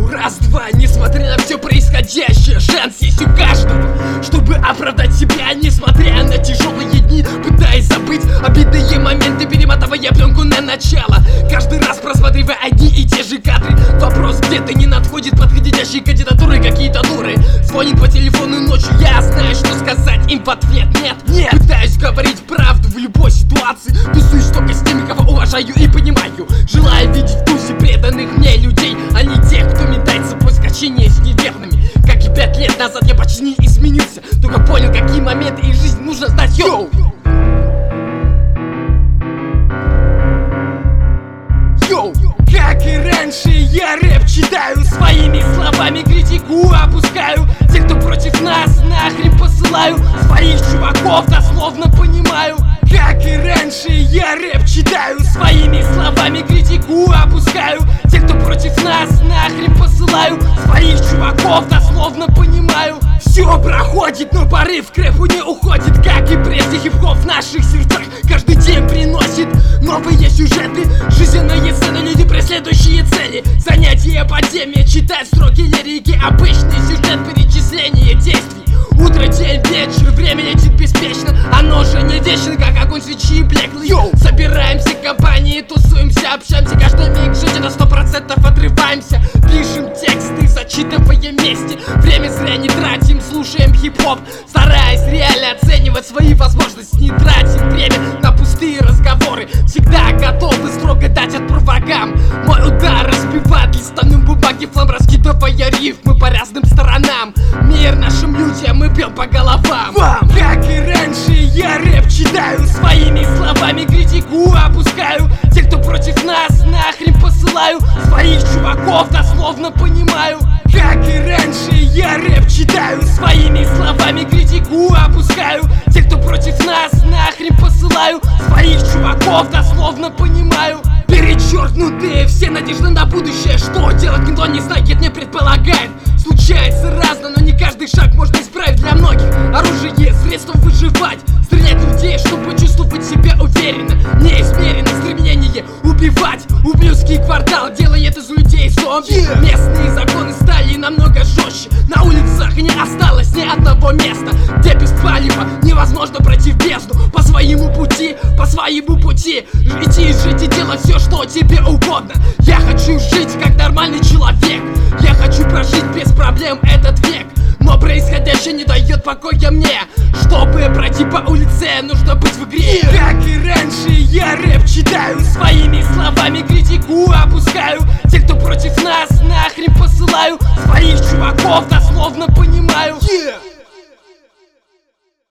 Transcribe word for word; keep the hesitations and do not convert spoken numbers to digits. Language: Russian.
Йоу, раз-два, несмотря на все происходящее, шанс есть у каждого, чтобы оправдать себя, несмотря на тяжелые дни, пытаясь забыть обидные моменты, перемотывая пленку на начало. Каждый раз просматривая одни и те же кадры, вопрос где-то не надходит подходящие кандидатуры, какие-то дуры звонит по телефону ночью, я знаю, что сказать им в ответ. Нет, нет, пытаюсь говорить правду в любой ситуации, тусуюсь только с теми, кого уважаю и понимаю, желаю видеть в вкусе преданных мне людей, а не тех, кто метается по скачению с неверными. Как и пять лет назад я почти не изменился, только понял, какие моменты из жизни нужно знать. Йоу! Йоу! Как и раньше, я рэп читаю, своими словами критику опускаю. Те, кто против нас, нахрен посылаю, своих чуваков дословно понимаю. Как и раньше, я рэп читаю, своими словами критику опускаю. Те, кто против нас, нахрен посылаю, своих чуваков дословно понимаю. Все проходит, но порыв к рэпу не уходит. Как и прежде, хип-хоп в наших сердцах каждый день приносит новые сюжеты, жизненные сцены, люди преследующие цели. Занятия по теме, читать строки лирики, обычный сюжет, перечисление действий. Утро, день, вечер, время летит беспечно, оно же не вечно, как огонь свечи блеклый. Йоу! Собираемся компанией, тусуемся, общаемся, каждый миг жизни на сто процентов отрываемся. Пишем тексты, зачитывая вместе, время зря не тратим, слушаем хип-хоп, стараясь реально оценивать свои возможности. Не тратим время на пустые разговоры, всегда готовы строго дать отпор врагам. Мой удар разбивает листанным бумаги флам, раскидывая рифмы по разным сторонам. Мир нашим людям мы бьем по головам. Вам! Как и раньше, я рэп читаю, своими словами критику опускаю. Те, кто против нас, нахрен посылаю, своих чуваков дословно понимаю. Как и раньше, я рэп читаю, своими словами критику опускаю. Те, кто против нас, нахрен посылаю, своих чуваков дословно понимаю. Перечеркнутые все надежды на будущее, что делать никто не знает, не предполагает. Случается разно, но не каждый шаг можно исправить. Для многих оружие, средство выживать, стрелять в людей, чтобы чувствовать себя уверенно. Неизмеренно стремление убивать, ублюдский квартал делает из людей зомби. yeah. Местные законы стали намного жестче, на улицах не осталось ни одного места, где без палева невозможно пройти в бездну. По своему пути, по своему пути идти, жить и делать все, что тебе угодно. Я хочу жить как нормальный человек, я хочу прожить без проблем этот век. Но происходящее не дает покоя мне, чтобы пройти по улице, нужно быть в игре. yeah. Как и раньше, я рэп читаю, своими словами критику опускаю. Те, кто против нас, нахрен посылаю, своих чуваков дословно понимаю. yeah.